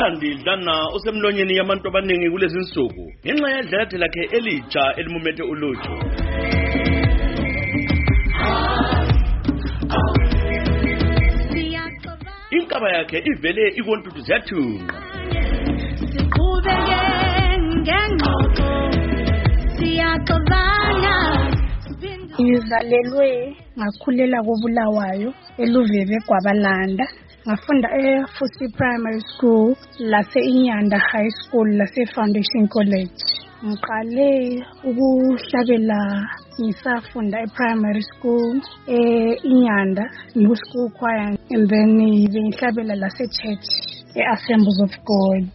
uThandi Dlana usemlonyeni yabantu abaningi kulezi insuku ngenxa yedlala lakhe elitsha elimumethe uluju. Inkaba yakhe ivele ikontudu ziyathunqa. Ngizalelwe ngakhulela koBulawayo eLuveve Gwabalanda. Ngafunda eFusi Primary School, lase Inyanda High School, lase Foundation College. Ngiqale ukuhlabela ngisafunda ePrimary School Inyanda, ngiku-school choir, and then bengihlabela lase church Assemblies of God.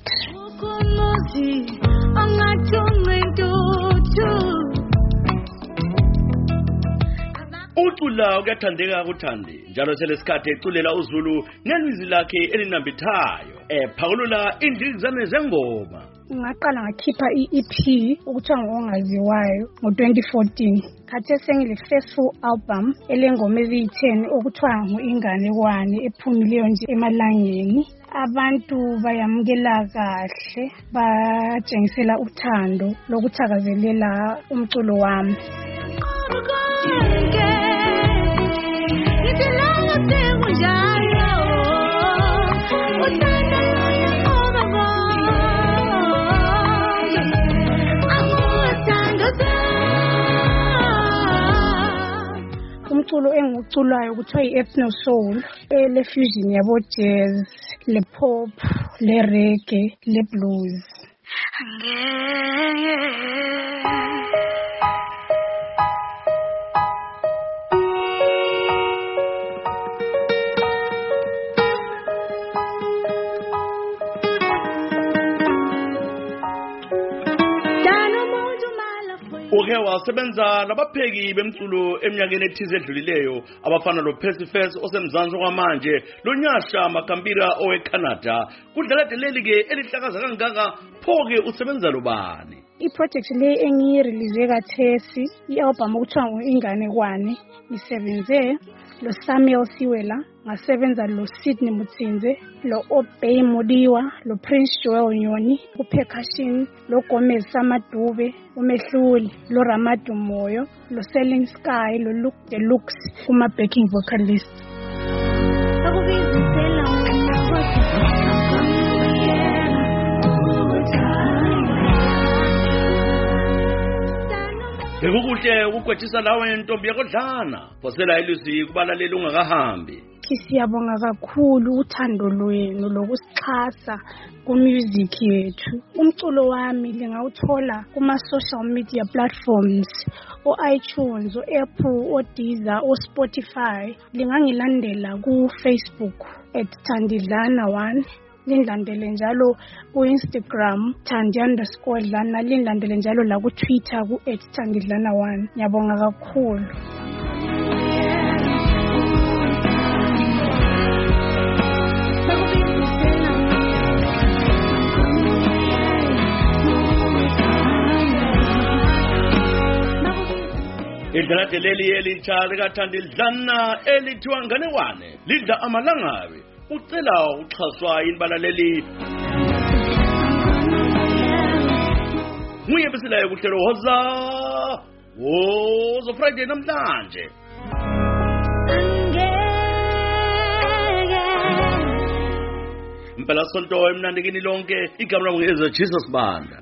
Ucula ukuyathandeka kuThandi njalo selesikhathi eculela uZulu nelizwi lakhe elinambithayo ephakulula indizane zengoma. Ngaqala ngakhipha iEP ukuthiwa ngoNgaziwayo ngo2014. Khathe sengile first full album elengoma ezi10 okuthiwa ngoInganekwane ephumileyo nje emalangeni. Abantu bayamukela kahle, batshengisela uthando lokuthakazelela umculo wami. Umculo engiwuculayo kuthiwa i-ethno soul, le fusion yabo jazz, le pop, le reggae, le blues. Uke wasebenza labapheki bemculo eminyakeni ethize edlulileyo abafana loPercy Face osemzansi kwamanje loNyasha Makambira oweCanada. Kudlala leli ke elihlakaza kangaka phoke usebenza lobani? I-project le engiyirelease kathesi i-album okuthiwa ngoInganekwane. Ngisebenze lo Samuel Siwela, ngasebenza lo Sydney Mutsinze, lo Obey Modiwa, lo Prince Joel Nyoni, ku-percussion lo Gomez Samadube, uMehluli, lo Ramadu Moyo, lo Selling Sky, lo Luke Deluxe kuma-backing vocalist. Bekukuhle ukukwetshisa lawe ntombi yakoDlana, phosela ilizwi kubalaleli ungakahambi. Siyabonga kakhulu uthando lwenu lokusixhasa ku-music yethu. Umculo wami lingawuthola kuma-social media platforms, o-iTunes, o-Apple, o-Deezer, o-Spotify. Lingangilandela ku-Facebook @ThandiDlana1. Lingilandele njalo ku-Instagram Thandi_Dlana, lingilandele njalo la ku-Twitter @ThandiDlana1. Ngiyabonga kakhulu. Idlala leli elitsha likaThandi Dlana elithiwa Nganekwane lidla amalangabi. Ucela uxhaswa imbalaleli. Nguye besilayo kuhlelo hoza wozo Friday namhlanje. Impela sonto emnandikini lonke igama lami ngeze Jesus Banda.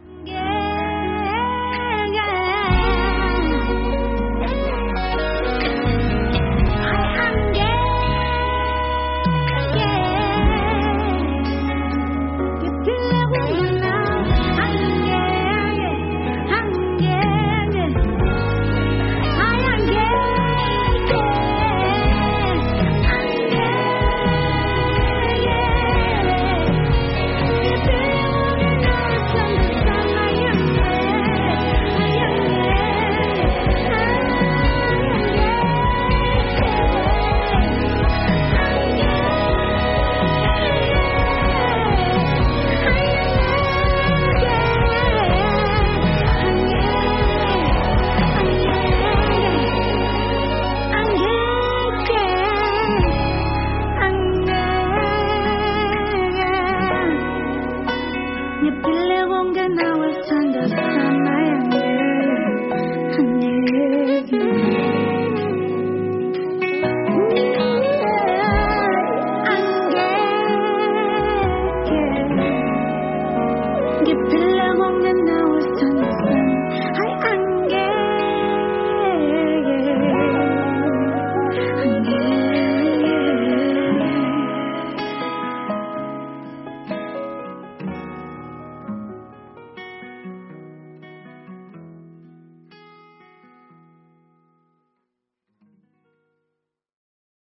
ngiphila